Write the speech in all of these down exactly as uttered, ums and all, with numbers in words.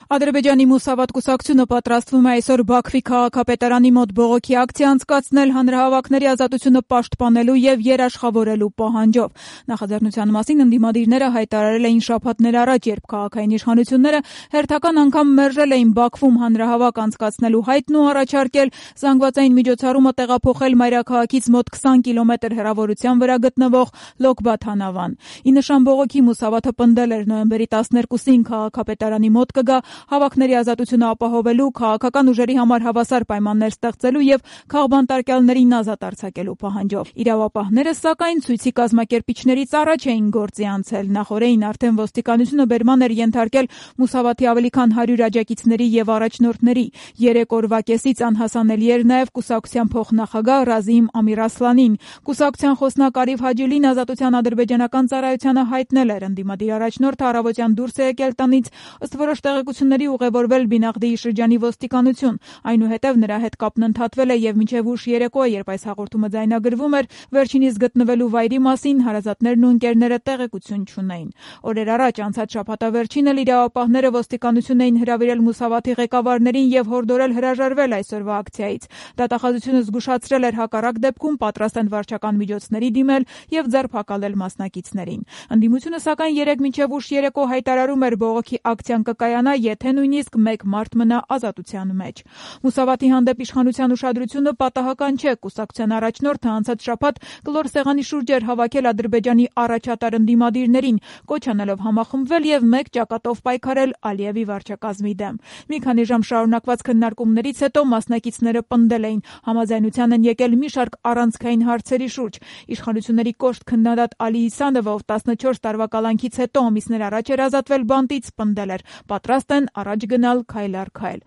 Ադրբեջանի Մուսավատ կուսակցությունը պատրաստվում է այսօր Բաքվի քաղաքապետարանի մոտ բողոքի ակցիա անցկացնել հանրահավաքների ազատությունը պաշտպանելու և երաշխավորելու պահանջով։ Նախաձեռնության մասին ընդդիմադիրները հայտարարել էին շաբաթներ առաջ, երբ քաղաքային իշխանությունները հերթական անգամ մերժել էին Բաքվում հանրահավաք անցկացնելու հայտն ու առաջարկել զանգվածային միջոցառումը տեղափոխել մայրաքաղաքից մոտ քսան կիլոմետր հեռավորության վրա գտնվող Լոկբաթ հանավան։ Ի նշան բողոքի Մուսավաթը պնդել էր նոյեմբերի տասներկուսին քաղաքապետարանի մոտ կգա հավաքների ազատությունը ապահովելու, քաղաքական ուժերի համար հավասար պայմաններ ստեղծելու և քաղբանտարկյալներին ազատ արձակելու պահանջով։ Իրավապահները, սակայն, ցույցի կազմակերպիչներից առաջ էին գործի անցել։ Նախօրեին արդեն ոստիկանությունը բերման էր ենթարկել Մուսավաթի ավելի քան հարյուր աջակիցների և առաջնորդների։ Երեք օրվա կեսից անհասանելի էր նաև կուսակցության փոխնախագահ Ռազիմ Ամիր-Ասլանին։ Կուսակցության խոսնակ Արիֆ Հաջիլին Ազատության ադրբեջանական ծառայությանը հայտնել էր, ընդդիմադիր առաջնորդը առավոտյան դուրս է եկել տնից, ըստ որոշ տեղեկությունների ուղևորվել Բինաղդիի շրջանի ոստիկանություն։ Այնուհետև նրա հետ կապն ընդհատվել է և մինչև ուշ երեկո, երբ այս հաղորդումը ձայնագրվում էր, վերջինիս գտնվելու վայրի մասին հարազատներն ու ընկերները տեղեկություն չունեին։ Օրեր առաջ անցած շաբաթավերջին էլ իրավապահները ոստիկանություն էին հրավիրել Մուսավաթի ղեկավարներին և հորդորել հրաժարվել այսօրվա ակցիայից։ Դատախազությունը զգուշացրել էր հակառակ դեպքում պատրաստ են վարչական միջոցների դիմել և ձերբակալել մասնակիցներին։ Ընդդիմությունը, սակայն, երեկ մինչև ուշ երեկո հայտարարում էր բողոքի ակցիան կկայանա, եթե նույնիսկ մեկ մարդ մնա ազատության մեջ։ Մուսավաթի հանդեպ իշխանության ուշադրությունը պատահական չէ։ Կուսակցության առաջնորդը անցած շաբաթ կլոր սեղանի շուրջ էր հավաքել Ադրբեջանի առաջատար ընդդիմադիրներին, կոչ անելով համախմբվել և մեկ ճակատով պայքարել Ալիևի վարչակազմի դեմ։ Մի քանի ժամ շարունակված քննարկումներից հետո մասնակիցները պնդել էին, համաձայնության են եկել մի շարք առանցքային հարցերի շուրջ։ Իշխանությունների կոշտ քննադատ Ալի Իսանովը, ով տասնչորս տարվա կալանքից հետո ամիսներ առաջ էր ազատվել բանտից, պնդել էր՝ պատրաստ են առաջ գնալ քայլ առ քայլ։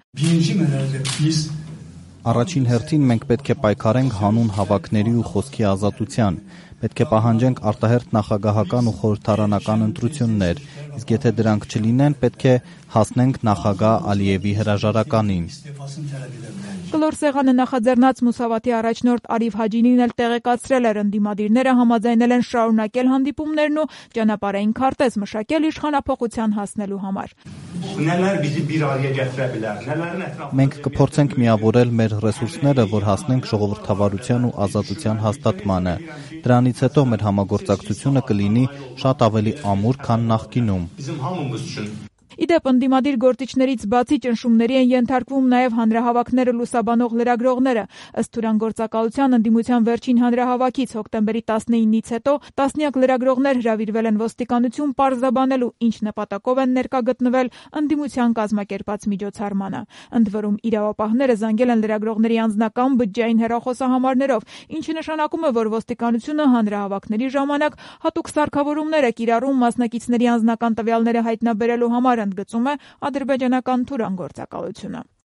Առաջին հերթին մենք պետք է պայքարենք հանուն հավաքների ու խոսքի ազատության։ Պետք է պահանջենք արտահերթ նախագահական ու խորհրդարանական ընտրություններ, իսկ եթե դրանք չլինեն, պետք է հասնենք նախագահ Ալիևի հրաժարականին։ Կլոր սեղանը նախաձեռնած Մուսավաթի առաջնորդ Արիֆ Հաջինին էլ տեղեկացրել էր, ընդդիմադիրները համաձայնել են շարունակել հանդիպումներն ու ճանապարհային քարտեզ մշակել իշխանափոխության հասնելու համար։ Մենք կփորձենք միավորել մեր ռեսուրսները, որ հասնենք ժողովրդավարության ու ազատության հաստատմանը։ Դրանից հետո մեր համագործակցությունը կլինի շատ ավելի ամուր, քան նախկինում։ Ի դեպ, ընդդիմադիր գործիչներից բացի ճնշումների են ենթարկվում նաև հանրահավաքները լուսաբանող լրագրողները։ Ըստ թուրանգործակալության, ընդդիմության վերջին հանրահավաքից հոկտեմբերի տասնինից հետո տասնյակ լրագրողներ հրավիրվել են ոստիկանություն պարզաբանելու, ինչ նպատակով են ներկա գտնվել ընդդիմության կազմակերպած միջոցառմանը։ Ընդ որում, իրավապահները զանգել են լրագրողների անձնական բջջային հեռախոսահամարներով, ինչը նշանակում է, որ ոստիկանությունը հանրահավաքների ժամանակ հատուկ սարքավորումներ է կիրառում մասնակիցների անձնական տվյալները հայտնաբերելու համար, ընդգծում է ադրբեջանական թուրանգործակալությունը։